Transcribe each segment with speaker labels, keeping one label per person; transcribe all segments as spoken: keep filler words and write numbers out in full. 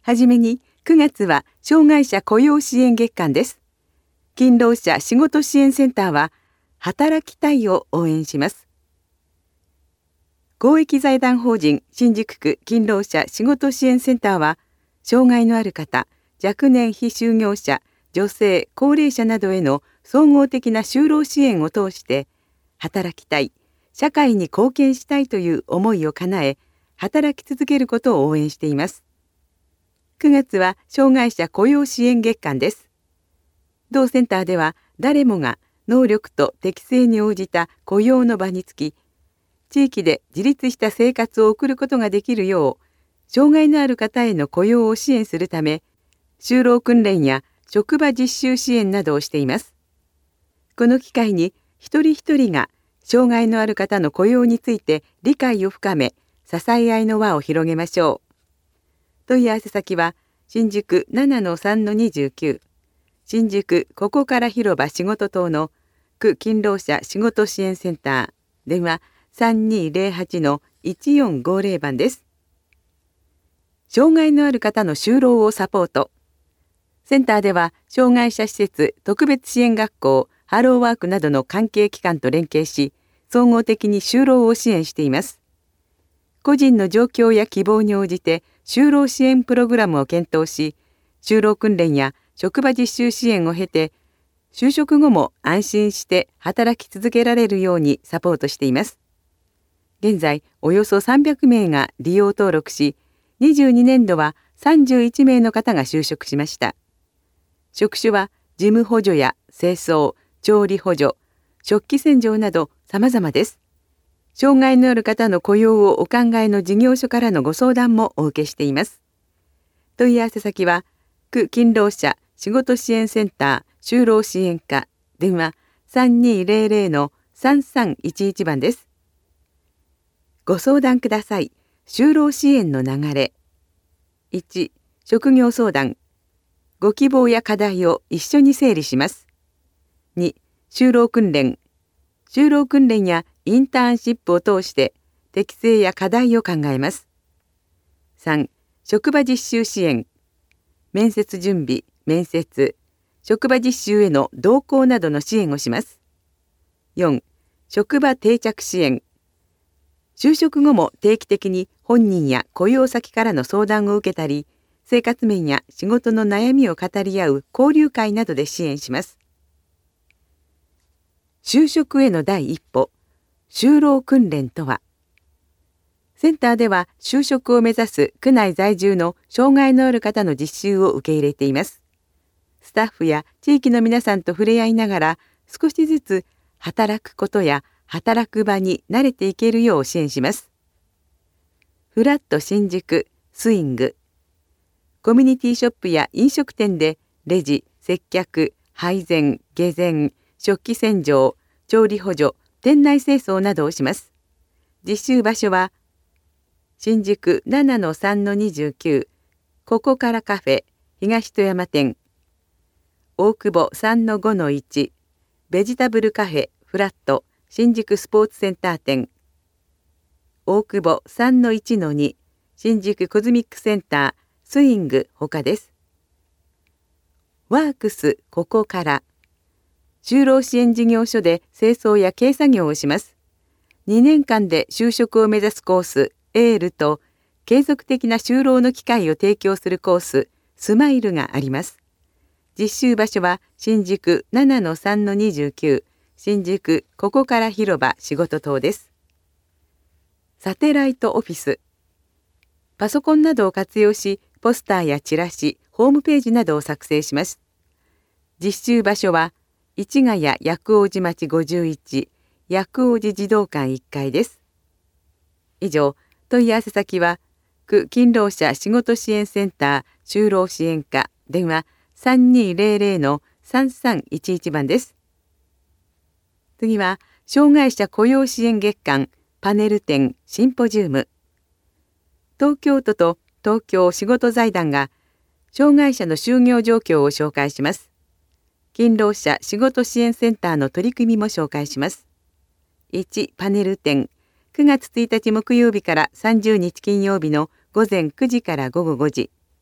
Speaker 1: はじめにくがつは障害者雇用支援月間です。勤労者仕事支援センターは働きたいを応援します。公益財団法人新宿区勤労者仕事支援センターは、障害のある方、若年非就業者、女性、高齢者などへの総合的な就労支援を通して、働きたい、社会に貢献したいという思いを叶え、働き続けることを応援しています。くがつは障害者雇用支援月間です。同センターでは誰もが能力と適性に応じた雇用の場につき、地域で自立した生活を送ることができるよう、障害のある方への雇用を支援するため、就労訓練や職場実習支援などをしています。この機会に一人一人が障害のある方の雇用について理解を深め、支え合いの輪を広げましょう。問い合わせ先は新宿 ななのさんのにじゅうきゅう、新宿ここから広場仕事棟の区勤労者仕事支援センター、電話 さんにーぜろはちのいちよんごぜろ 番です。障害のある方の就労をサポート。センターでは障害者施設特別支援学校ハローワークなどの関係機関と連携し、総合的に就労を支援しています。個人の状況や希望に応じて就労支援プログラムを検討し、就労訓練や職場実習支援を経て、就職後も安心して働き続けられるようにサポートしています。現在、およそさんびゃくめいが利用登録し、にじゅうにねんどはさんじゅういちめいの方が就職しました。職種は事務補助や清掃、調理補助、食器洗浄など様々です。障害のある方の雇用をお考えの事業所からのご相談もお受けしています。問い合わせ先は、区勤労者仕事支援センター就労支援課、電話 さんにーぜろぜろのさんさんいちいち 番です。ご相談ください。就労支援の流れ。いち、職業相談。ご希望や課題を一緒に整理します。に、就労訓練。就労訓練やインターンシップを通して適性や課題を考えます。さん、職場実習支援。面接準備、面接、職場実習への同行などの支援をします。よん、職場定着支援。就職後も定期的に本人や雇用先からの相談を受けたり、生活面や仕事の悩みを語り合う交流会などで支援します。就職への第一歩、就労訓練とは、センターでは就職を目指す区内在住の障害のある方の実習を受け入れています。スタッフや地域の皆さんと触れ合いながら、少しずつ働くことや働く場に慣れていけるよう支援します。フラット新宿、スイング。コミュニティショップや飲食店でレジ、接客、配膳、下膳、食器洗浄、調理補助、店内清掃などをします。実習場所は新宿 ななのさんのにじゅうきゅう、ここからカフェ、東戸山店、大久保 さんのごのいち、ベジタブルカフェ、フラット、新宿スポーツセンター店、大久保 さんのいちのに、新宿コズミックセンター、スイング他です。ワークスここから、就労支援事業所で清掃や軽作業をします。にねんかんで就職を目指すコース、エールと、継続的な就労の機会を提供するコース、スマイルがあります。実習場所は新宿 ななのさんのにじゅうきゅう、新宿ここから広場仕事棟です。サテライトオフィス。パソコンなどを活用し、ポスターやチラシ、ホームページなどを作成します。実習場所は、市ヶ谷薬王寺町ごじゅういち、薬王寺児童館いっかいです。以上、問い合わせ先は、区勤労者仕事支援センター就労支援課、電話 さんにーぜろぜろのさんさんいちいち 番です。次は、障害者雇用支援月間パネル展シンポジウム。東京都と東京仕事財団が障害者の就業状況を紹介します。勤労者仕事支援センターの取り組みも紹介します。いち、パネル展。くがつついたち木曜日からさんじゅうにち金曜日のごぜんくじからごごごじ。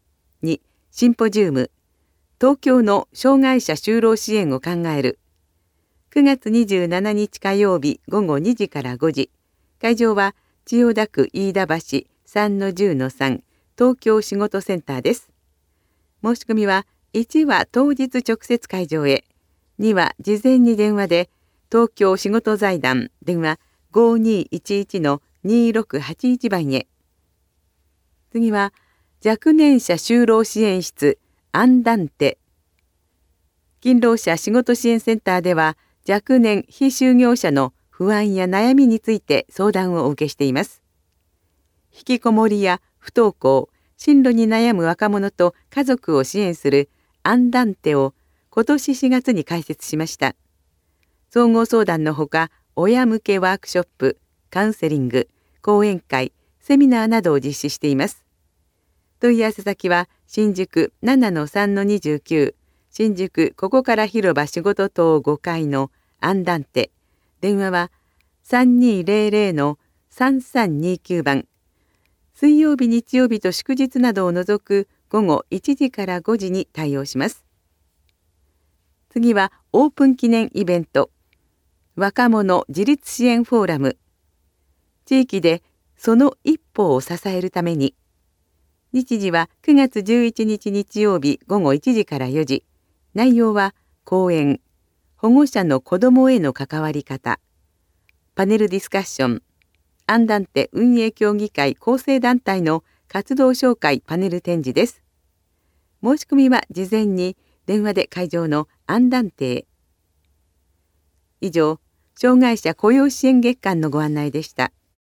Speaker 1: にシンポジウム東京の障害者就労支援を考えるくがつにじゅうしちにち火曜日ごごにじからごじ、会場は千代田区飯田橋 さんのじゅうのさん 東京仕事センターです。申し込みはいちは当日直接会場へ、には事前に電話で東京仕事財団電話 ごにいちいちのにろくはちいち 番へ。次は若年者就労支援室アンダンテ。勤労者仕事支援センターでは若年非就業者の不安や悩みについて相談をお受けしています。引きこもりや不登校、進路に悩む若者と家族を支援するアンダンテを今年しがつに開設しました。総合相談のほか、親向けワークショップ、カウンセリング、講演会、セミナーなどを実施しています。問い合わせ先は新宿 ななのさんのにじゅうきゅう、新宿ここから広場仕事棟ごかいのアンダンテ。電話はさんにーぜろぜろのさんさんにきゅう番。水曜日日曜日と祝日などを除くごごいちじからごじに対応します。次はオープン記念イベント若者自立支援フォーラム。地域でその一歩を支えるために。日時はくがつじゅういちにち日曜日ごごいちじからよじ。内容は講演、保護者の子どもへの関わり方、パネルディスカッション、アンダンテ運営協議会構成団体の活動紹介パネル展示です。申し込みは事前に電話で会場のアンダンテへ。以上、障害者雇用支援月間のご案内でした。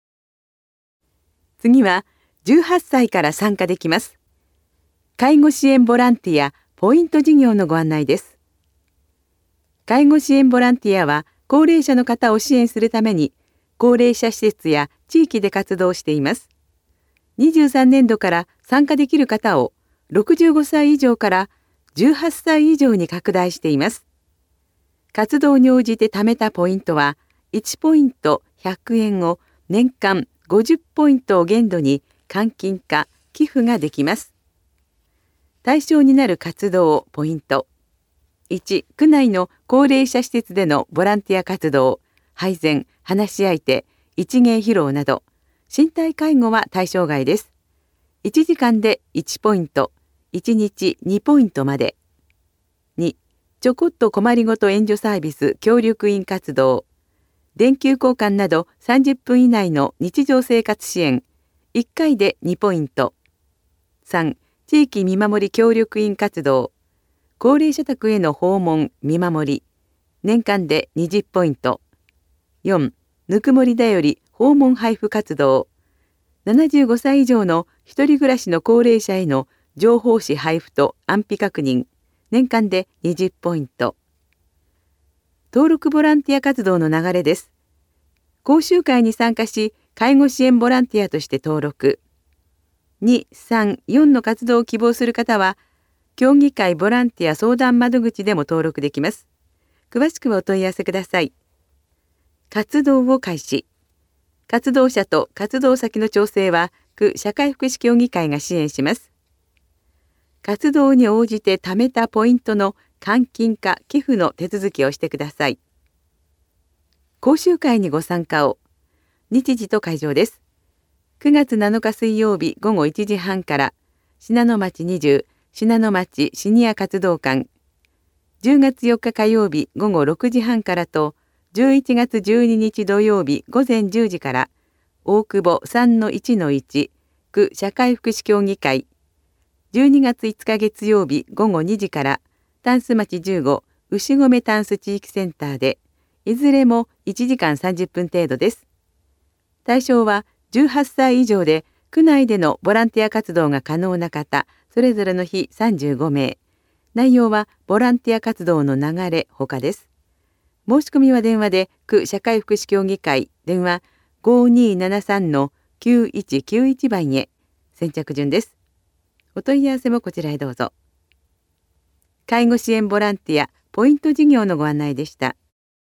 Speaker 1: 次はじゅうはっさいから参加できます。介護支援ボランティアポイント事業のご案内です。介護支援ボランティアは高齢者の方を支援するために高齢者施設や地域で活動しています。にじゅうさんねんどから参加できる方をろくじゅうごさい以上からじゅうはっさい以上に拡大しています。活動に応じて貯めたポイントはいちポイントひゃくえんを年間ごじゅっポイントを限度に換金か寄付ができます。対象になる活動ポイント。いち、区内の高齢者施設でのボランティア活動、配膳、話し相手、一芸披露など、身体介護は対象外です。いちじかんでいちポイント、いちにちにポイントまで。に、ちょこっと困りごと援助サービス協力員活動、電球交換などさんじゅっぷん以内の日常生活支援、いっかいでにポイント。さん、地域見守り協力員活動、高齢者宅への訪問見守り、年間でにじゅうポイント。よん、ぬくもりだより訪問配布活動、ななじゅうごさい以上の一人暮らしの高齢者への情報誌配布と安否確認、年間でにじゅうポイント。登録ボランティア活動の流れです。講習会に参加し、介護支援ボランティアとして登録。に、さん、よんの活動を希望する方は、協議会ボランティア相談窓口でも登録できます。詳しくはお問い合わせください。活動を開始。活動者と活動先の調整は、区社会福祉協議会が支援します。活動に応じて貯めたポイントの換金か寄付の手続きをしてください。講習会にご参加を。日時と会場です。くがつなのか水曜日ごごいちじはんから、信濃町にじゅう、信濃町シニア活動館。じゅうがつよっか火曜日ごごろくじはんからと、じゅういちがつじゅうににち土曜日ごぜんじゅうじから、大久保 さんのいちのいち、区社会福祉協議会。じゅうにがついつか月曜日ごごにじから、タンス町じゅうご、牛込タンス地域センターで、いずれもいちじかんさんじゅっぷん程度です。対象はじゅうはっさい以上で、区内でのボランティア活動が可能な方、それぞれの日さんじゅうごめい。内容はボランティア活動の流れほかです。申し込みは電話で、区社会福祉協議会、電話ごにーななさんのきゅういちきゅういち番へ。先着順です。お問い合わせもこちらへどうぞ。介護支援ボランティアポイント事業のご案内でした。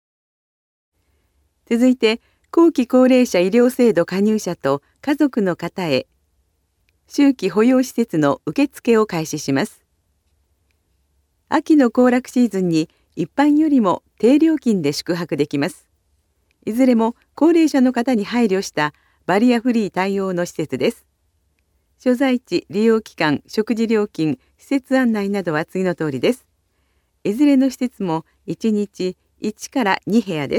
Speaker 1: 続いて、後期高齢者医療制度加入者と家族の方へ。 秋季保養施設の受付を開始します。秋の行楽シーズンに一般よりも低料金で宿泊できます。いずれも高齢者の方に配慮したバリアフリー対応の施設です。所在地、利用期間、食事料金、施設案内などは次の通りです。いずれの施設もいちにちいちからにへやです。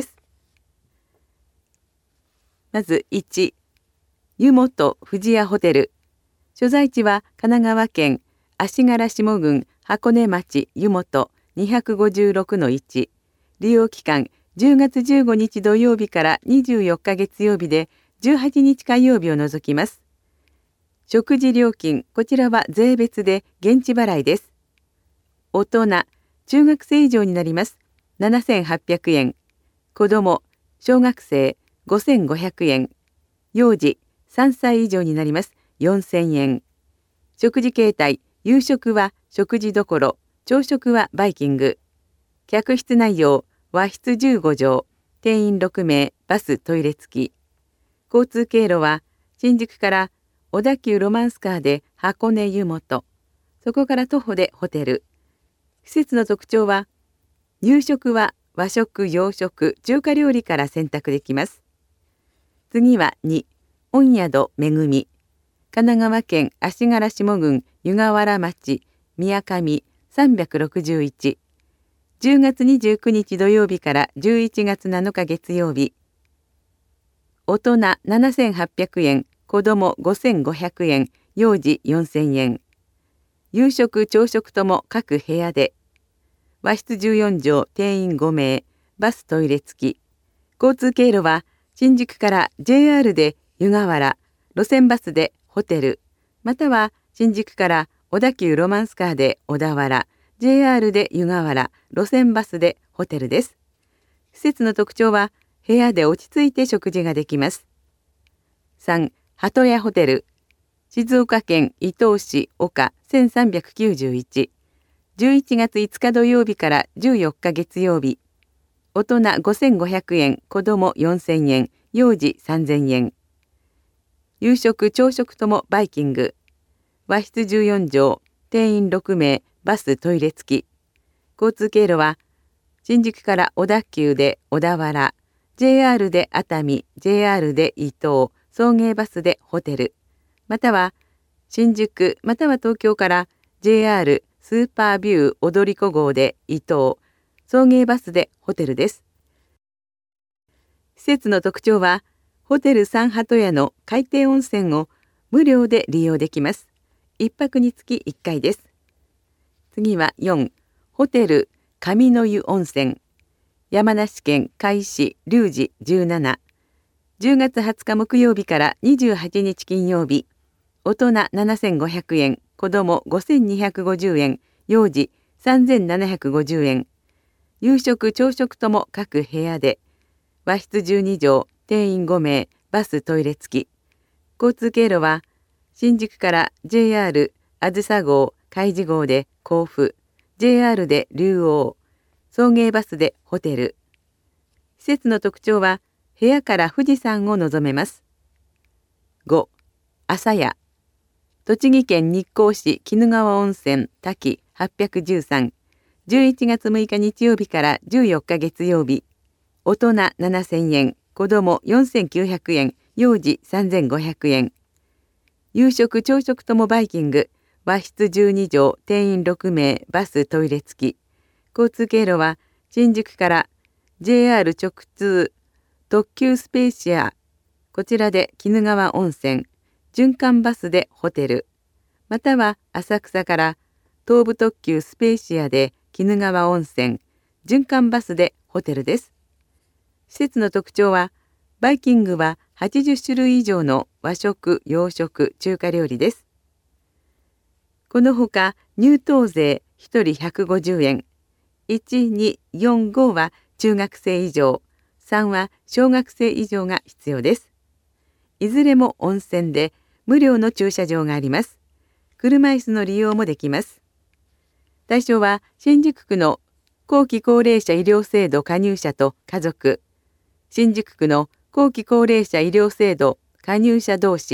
Speaker 1: まずいち、湯本富士屋ホテル。所在地は神奈川県足柄下郡箱根町湯本 にひゃくごじゅうろくのいち。利用期間じゅうがつじゅうごにち土曜日からにじゅうよっか月曜日でじゅうはちにち火曜日を除きます。食事料金、こちらは税別で現地払いです。大人、中学生以上になります。ななせんはっぴゃくえん。子ども、小学生、ごせんごひゃくえん。幼児、さんさい以上になります。よんせんえん。食事形態、夕食は食事処、朝食はバイキング。客室内容、和室じゅうごじょう、定員ろくめい、バス・トイレ付き。交通経路は、新宿から小田急ロマンスカーで箱根湯本、そこから徒歩でホテル。施設の特徴は、夕食は和食、洋食、中華料理から選択できます。次はに、御宿めぐみ。神奈川県足柄下郡湯河原町宮上さんびゃくろくじゅういち。じゅうがつにじゅうくにち土曜日からじゅういちがつなのか月曜日。大人ななせんはっぴゃくえん、子どもごせんごひゃくえん、幼児よんせんえん。夕食、朝食とも各部屋で。和室じゅうよんじょう、定員ごめい、バス・トイレ付き。交通経路は新宿から ジェイアール で湯河原、路線バスでホテル、または新宿から小田急ロマンスカーで小田原、ジェイアール で湯河原、路線バスでホテルです。施設の特徴は部屋で落ち着いて食事ができます。さん、鳩屋ホテル。静岡県伊東市岡せんさんびゃくきゅうじゅういち。じゅういちがついつか土曜日からじゅうよっか月曜日。大人ごせんごひゃくえん、子どもよんせんえん、幼児さんぜんえん。夕食、朝食ともバイキング。和室じゅうよんじょう、定員ろくめい、バス・トイレ付き。交通経路は、新宿から小田急で小田原、ジェイアール で熱海、ジェイアール で伊東、送迎バスでホテル、または新宿、または東京から ジェイアール スーパービュー踊り子号で伊東、送迎バスでホテルです。施設の特徴は、ホテルサンハト屋の海底温泉を無料で利用できます。いっぱくにつきいっかいです。次はよん、ホテル上の湯温泉。山梨県甲斐市龍寺じゅうなな。じゅうがつはつか木曜日からにじゅうはちにち金曜日。大人ななせんごひゃくえん、子どもごせんにひゃくごじゅうえん、幼児さんぜんななひゃくごじゅうえん。夕食、朝食とも各部屋で。和室じゅうにじょう、定員ごめい、バス・トイレ付き。交通経路は、新宿から ジェイアール あずさ号、海事号で甲府、ジェイアール で竜王、送迎バスでホテル。施設の特徴は、部屋から富士山を望めます。ご、朝屋。栃木県日光市鬼怒川温泉滝はっぴゃくじゅうさん。じゅういちがつむいか日曜日からじゅうよっか月曜日。大人ななせんえん、子どもよんせんきゅうひゃくえん、幼児さんぜんごひゃくえん。夕食、朝食ともバイキング、和室じゅうにじょう、定員ろくめい、バス・トイレ付き。交通経路は新宿から ジェイアール 直通、特急スペーシア、こちらで鬼怒川温泉、循環バスでホテル、または浅草から東武特急スペーシアで鬼怒川温泉、循環バスでホテルです。施設の特徴は、バイキングははちじゅっしゅるい以上の和食、洋食、中華料理です。このほか入湯税ひとりひゃくごじゅうえん、いち、に、よん、ごは中学生以上、さんは小学生以上が必要です。いずれも温泉で無料の駐車場があります。車椅子の利用もできます。対象は新宿区の後期高齢者医療制度加入者と家族、新宿区の後期高齢者医療制度加入者同士、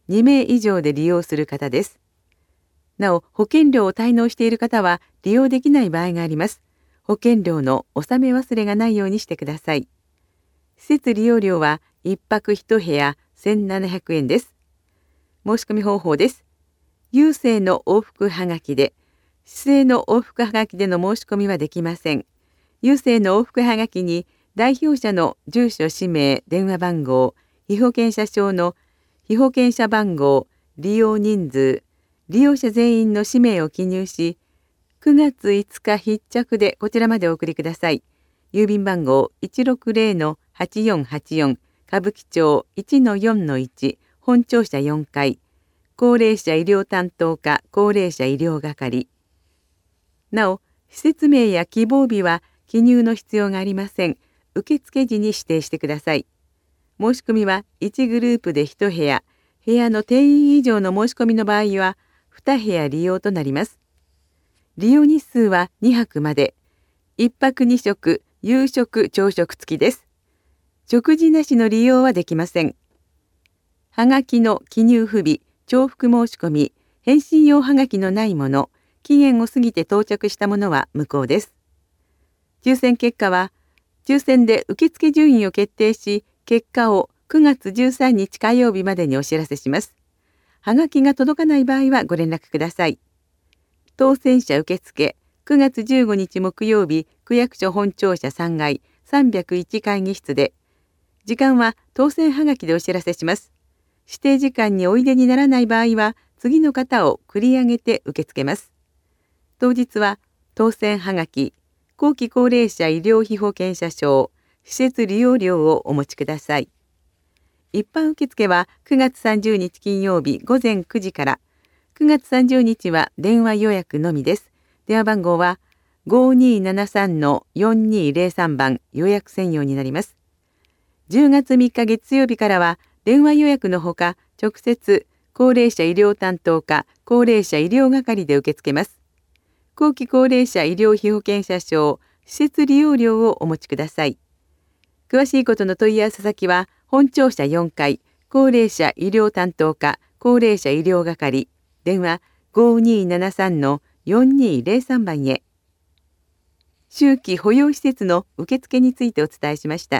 Speaker 1: にめい以上で利用する方です。なお、保険料を滞納している方は利用できない場合があります。保険料の納め忘れがないようにしてください。施設利用料はいっぱくいち部屋せんななひゃくえんです。申し込み方法です。郵政の往復はがきで、市政の往復はがきでの申し込みはできません。郵政の往復はがきに代表者の住所、氏名、電話番号、被保険者証の被保険者番号、利用人数、利用者全員の氏名を記入し、くがついつか必着でこちらまでお送りください。郵便番号 いちろくぜろのはちよんはちよん 歌舞伎町 いちのよんのいち 本庁舎よんかい、高齢者医療担当課高齢者医療係。なお、施設名や希望日は記入の必要がありません。受付時に指定してください。申し込みはいちグループでいち部屋、部屋の定員以上の申し込みの場合はに部屋利用となります。利用日数はにはくまで。いっぱくに食、夕食、朝食付きです。食事なしの利用はできません。はがきの記入不備、重複申し込み、返信用はがきのないもの、期限を過ぎて到着したものは無効です。抽選結果は、抽選で受付順位を決定し、結果をくがつじゅうさんにち火曜日までにお知らせします。はがきが届かない場合はご連絡ください。当選者受付、くがつじゅうごにち木曜日、区役所本庁舎さんがいさんびゃくいち会議室で、時間は当選はがきでお知らせします。指定時間においでにならない場合は、次の方を繰り上げて受け付けます。当日は、当選はがき、後期高齢者医療費保険者証、施設利用料をお持ちください。一般受付はくがつさんじゅうにち金曜日午前くじから、くがつさんじゅうにちは電話予約のみです。電話番号は ごにーななさんのよんにーぜろさん 番予約専用になります。じゅうがつみっか月曜日からは電話予約のほか直接高齢者医療担当課高齢者医療係で受け付けます。後期高齢者医療費保険者証、施設利用料をお持ちください。詳しいことの問い合わせ先は本庁舎よんかい高齢者医療担当課高齢者医療係電話 ごにーななさんのよんにーぜろさん 番へ。秋季保養施設の受付についてお伝えしました。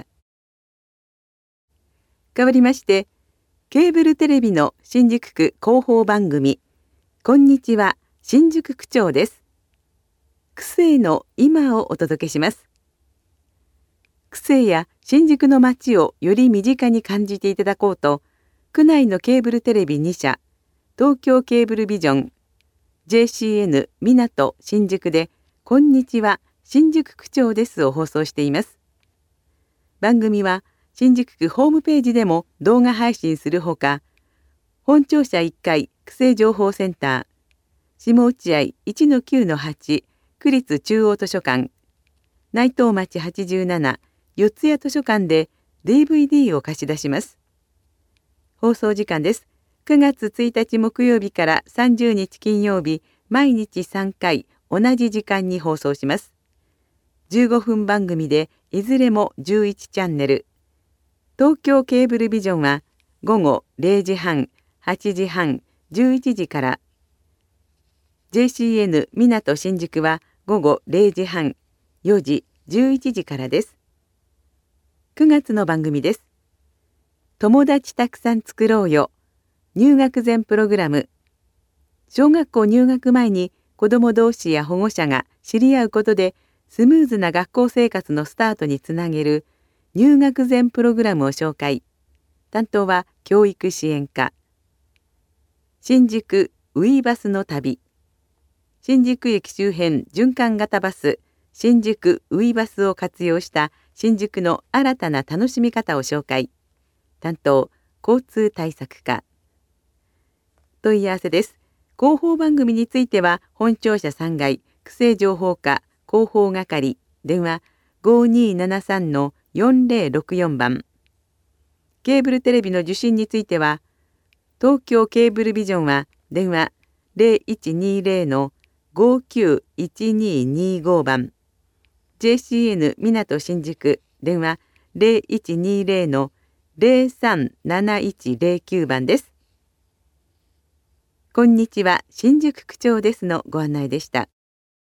Speaker 1: 代わりまして、ケーブルテレビの新宿区広報番組、こんにちは、新宿区長です。区政の今をお届けします。区政や新宿の街をより身近に感じていただこうと、区内のケーブルテレビにしゃ、東京ケーブルビジョン、ジェーシーエヌ 港新宿で、こんにちは、新宿区長ですを放送しています。番組は、新宿区ホームページでも動画配信するほか、本庁舎いっかい区政情報センター、下落合 いちのきゅうのはち 区立中央図書館、内藤町はちじゅうなな四谷図書館で ディーブイディー を貸し出します。放送時間です。くがつついたち木曜日からさんじゅうにち金曜日、毎日さんかい同じ時間に放送します。じゅうごふん番組でいずれもじゅういちチャンネル。東京ケーブルビジョンはごごれいじはん、はちじはん、じゅういちじから。ジェーシーエヌ 港新宿はごごれいじはん、よじ、じゅういちじからです。くがつの番組です。友達たくさん作ろうよ。入学前プログラム。小学校入学前に子ども同士や保護者が知り合うことでスムーズな学校生活のスタートにつなげる入学前プログラムを紹介。担当は教育支援課。新宿ウイバスの旅。新宿駅周辺循環型バス新宿ウイバスを活用した新宿の新たな楽しみ方を紹介。担当交通対策課。問い合わせです。広報番組については本庁舎さんがい区政情報課広報係電話 ごにーななさんのよんぜろろくよん 番。ケーブルテレビの受信については東京ケーブルビジョンは電話 ゼロいちにーぜろのごきゅういちにーにーご 番。ジェーシーエヌ 港新宿電話 ゼロいちにーぜろのゼロさんなないちゼロきゅう 番です。 こんにちは、新宿区長ですのご案内でした。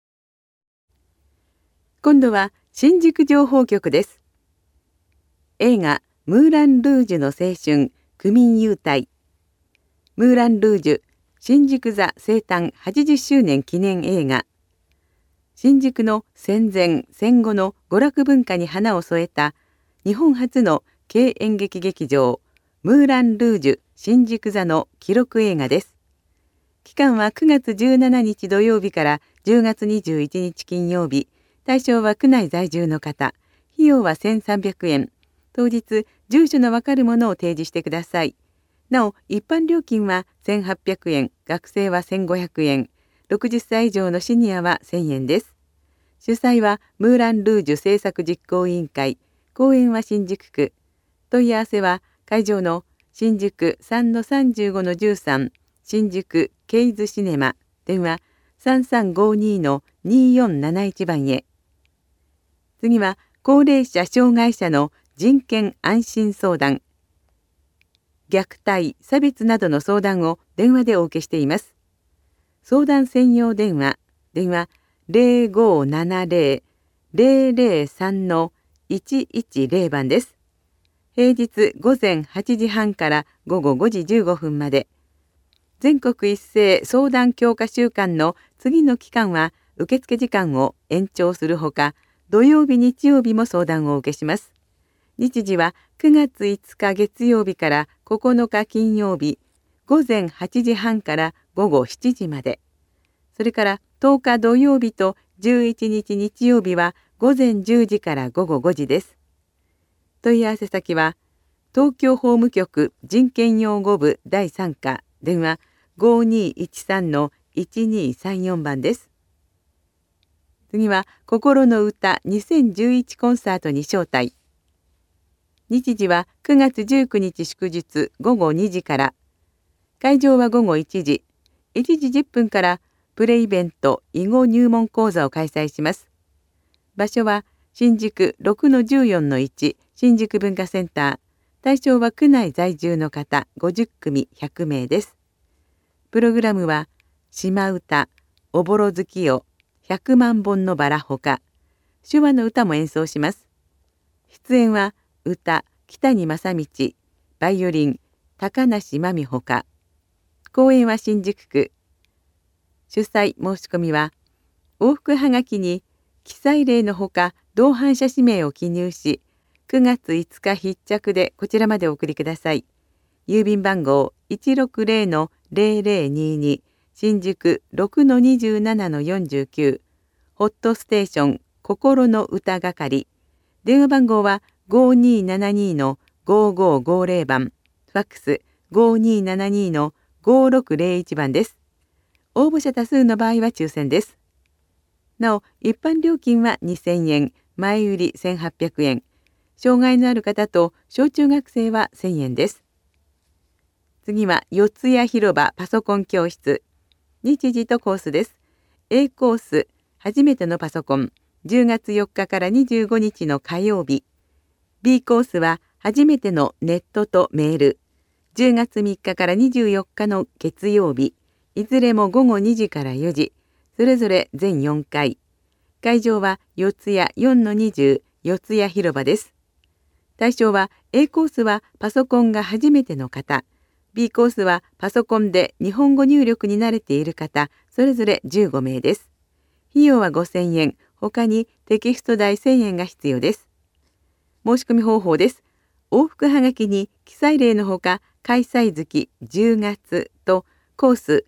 Speaker 1: 今度は新宿情報局です。映画ムーラン・ルージュの青春区民優待。ムーラン・ルージュ新宿座生誕はちじゅっしゅうねん記念映画。新宿の戦前戦後の娯楽文化に花を添えた日本初の軽演劇劇場ムーラン・ルージュ新宿座の記録映画です。期間はくがつじゅうしちにち土曜日からじゅうがつにじゅういちにち金曜日。対象は区内在住の方。費用はせんさんびゃくえん。当日、住所のわかるものを提示してください。なお、一般料金はせんはっぴゃくえん、学生はせんごひゃくえん、ろくじゅっさい以上のシニアはせんえんです。主催はムーラン・ルージュ制作実行委員会。公演は新宿区。問い合わせは会場の新宿 さんのさんじゅうごのじゅうさん、新宿ケイズシネマ、電話 さんさんごにのによんなないち 番へ。次は高齢者障害者の人権安心相談。虐待、差別などの相談を電話でお受けしています。相談専用電話、電話 ゼロごーななゼロ ゼロゼロさんのいちいちゼロ 番です。平日午前はちじはんから午後ごじじゅうごふんまで。全国一斉相談強化週間の次の期間は受付時間を延長するほか、土曜日日曜日も相談をお受けします。日時はくがついつか月曜日からここのか金曜日、午前はちじはんから午後しちじまで。それからとおか土曜日とじゅういちにち日曜日は午前じゅうじから午後ごじです。問い合わせ先は東京法務局人権擁護部だいさん課、電話 ごにいちさんのいちにさんよん 番です。次は心の歌にせんじゅういちコンサートに招待。日時はくがつじゅうくにち祝日ごごにじから。会場はごごいちじ。いちじじゅっぷんからプレイベント囲碁入門講座を開催します。場所は新宿 ろくのじゅうよんのいち 新宿文化センター。対象は区内在住の方ごじゅっくみひゃくめいです。プログラムは島唄、おぼろ月夜、百万本のバラほか、手話の歌も演奏します。出演は歌、北に正道、バイオリン、高梨真美ほか。公演は新宿区。主催申し込みは、往復はがきに記載例のほか同伴者氏名を記入し、くがついつか必着でこちらまでお送りください。郵便番号 いちろくゼロのゼロゼロにに 新宿 ろくのにじゅうななのよんじゅうきゅう、ホットステーション心の歌係。電話番号はごにーななにのごごごゼロ番、ファックスごにーななにのごろくゼロいち番です。応募者多数の場合は抽選です。なお、一般料金はにせんえん、前売りせんはっぴゃくえん。障害のある方と小中学生はせんえんです。次は四谷広場パソコン教室。日時とコースです。A コース、初めてのパソコン、じゅうがつよっかからにじゅうごにちの火曜日。B コースは初めてのネットとメール。じゅうがつみっかからにじゅうよっかの月曜日。いずれもごごにじからよじ。それぞれ全よんかい。会場は四谷 よんのにじゅう 四谷広場です。対象は A コースはパソコンが初めての方。B コースはパソコンで日本語入力に慣れている方、それぞれじゅうごめいです。費用はごせんえん、他にテキスト代せんえんが必要です。申し込み方法です。往復はがきに記載例のほか、開催月じゅうがつとコース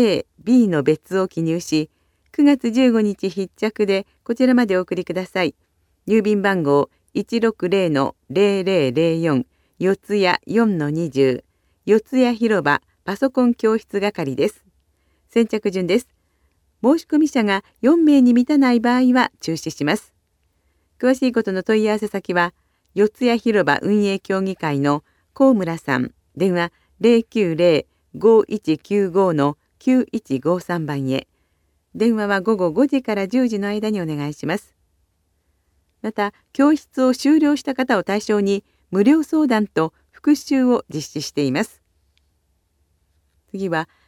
Speaker 1: A、B の別を記入し、くがつじゅうごにち必着でこちらまでお送りください。郵便番号 いちろくゼロのゼロゼロゼロよん 四谷 よんのにじゅう四谷広場パソコン教室係です。先着順です。申し込み者がよんめいに満たない場合は中止します。詳しいことの問い合わせ先は、四谷広場運営協議会の高村さん、電話 ゼロきゅうゼロ ごいちきゅうごのきゅういちごさん 番へ。電話はごごごじからじゅうじの間にお願いします。また、教室を修了した方を対象に無料相談と復習を実施しています。次は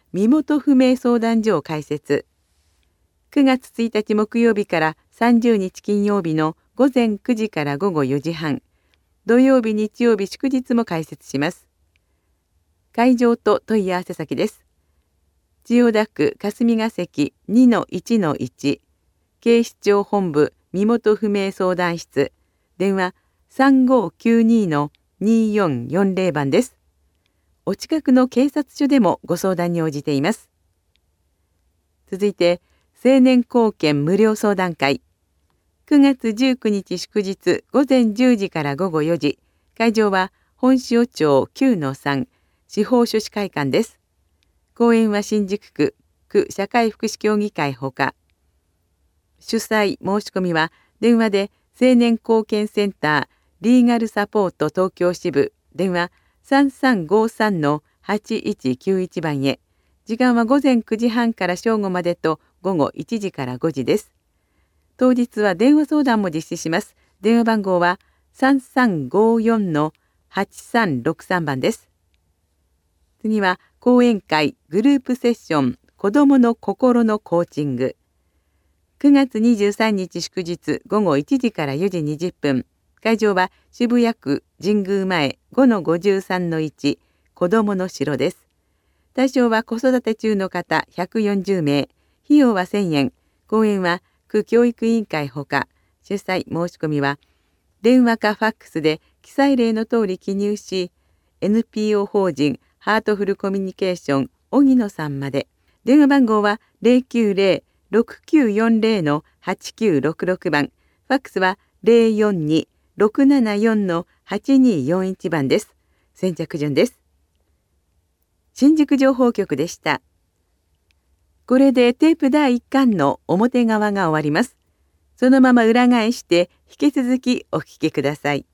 Speaker 1: 身元不明相談所を開設。くがつついたち木曜日からさんじゅうにち金曜日のごぜんくじからごごよじはん、土曜日日曜日祝日も開設します。会場と問い合わせ先です。千代田区霞が関 にのいちのいち、警視庁本部身元不明相談室、電話 さんごーきゅうに のにーよんよんぜろ 番です。お近くの警察署でもご相談に応じています。続いて、青年貢献無料相談会。くがつじゅうくにち祝日ごぜんじゅうじからごごよじ、会場は本塩町 きゅうのさん、司法書士会館です。講演は新宿区区社会福祉協議会ほか。主催申し込みは電話で青年貢献センターリーガルサポート東京支部電話 さんさんごさんのはちいちきゅういち 番へ。時間はごぜんくじはんから正午までと午後いちじからごじです。当日は電話相談も実施します。電話番号は さんさんごよんのはちさんろくさん 番です。次は講演会グループセッション子どもの心のコーチング。くがつにじゅうさんにち祝日ごごいちじからよじにじゅっぷん。会場は渋谷区神宮前 ごのごじゅうさんのいち 子どもの城です。対象は子育て中の方ひゃくよんじゅうめい。費用はせんえん。講演は区教育委員会ほか。主催申し込みは電話かファックスで記載例の通り記入し エヌピーオー 法人ハートフルコミュニケーション荻野さんまで。電話番号は ゼロきゅうゼロ ろくきゅうよんゼロ のはちきゅうろくろく 番。ファックスは ゼロよんに ろくななよん のはちによんいち 番です。先着順です。新宿情報局でした。これでテープだいいっかんの表側が終わります。そのまま裏返して引き続きお聞きください。